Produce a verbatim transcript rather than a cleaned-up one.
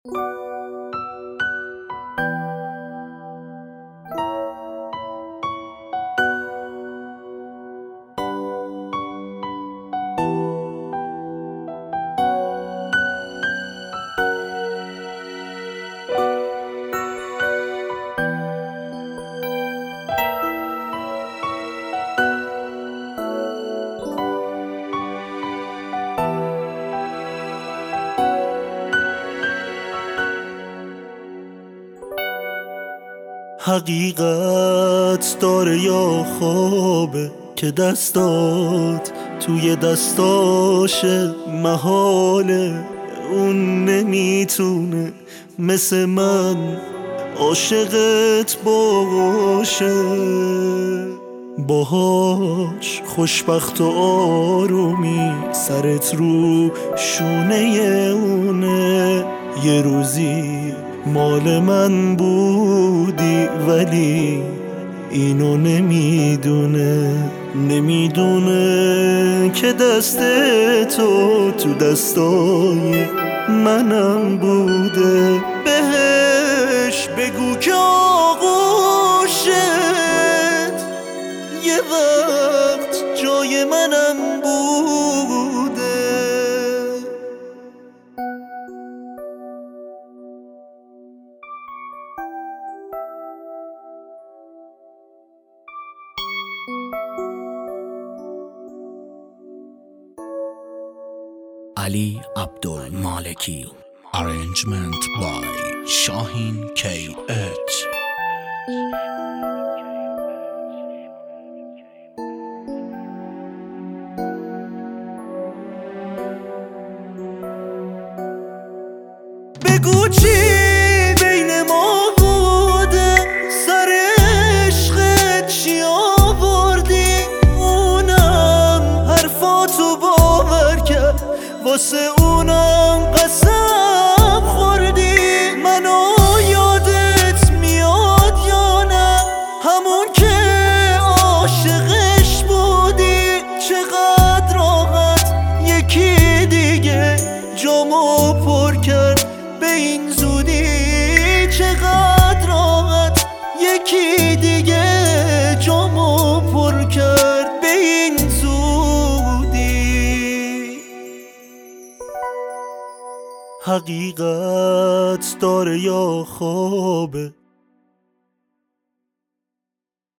حقیقت داره یا خوابه که دستات توی دستاشه، محاله اون نمیتونه مثل من عاشقت باشه. باهاش خوشبخت و آرومی سرت رو شونه اونه. یه روزی مال من بودی ولی اینو نمیدونه، نمیدونه که دست تو تو دستای منم بوده. بهش بگو که آغوشت یه وقت جای منم بوده. Ali Abdul Maleki. Arrangement by Shahin K H. بگو چی بین ما بوده، سر عشقت چی آوردی؟ اونم حرفاتو باور کرد، واسه اونم قسم خوردی. منو یادت میاد یا نه؟ همون که عاشقش بودی. چقدر راحت یکی دیگه جامو پر کرد به این زودی. چقدر راحت یکی دیگه جامو پر کرد به این زودی. حقیقت داره یا خوابه